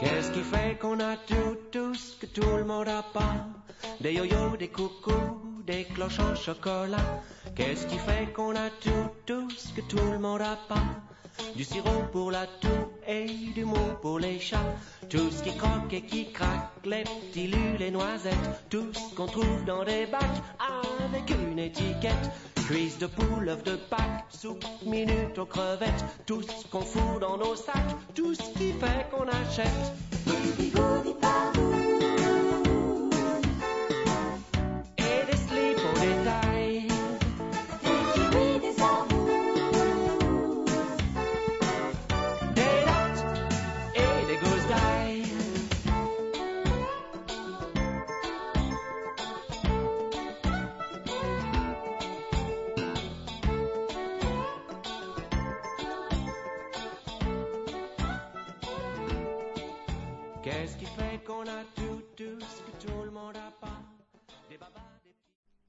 Qu'est-ce qui fait qu'on a tout ce que tout le monde a pas? Des yo-yo, des coucous, des cloches en chocolat. Qu'est-ce qui fait qu'on a tout ce que tout le monde a pas? Du sirop pour la toux et du mou pour les chats. Tout ce qui croque et qui craque, les petits lus, les noisettes. Tout ce qu'on trouve dans des bacs avec une étiquette. Cuisse de poule, œuf de Pâques, soupe, minute aux crevettes. Tout ce qu'on fout dans nos sacs, tout ce qui fait qu'on achète. Et des slips au détail. Des kiwis, des arbous. Des dattes et des gousses d'ail. Qu'est-ce qui fait qu'on a tout ce que tout le monde a pas? Des babas.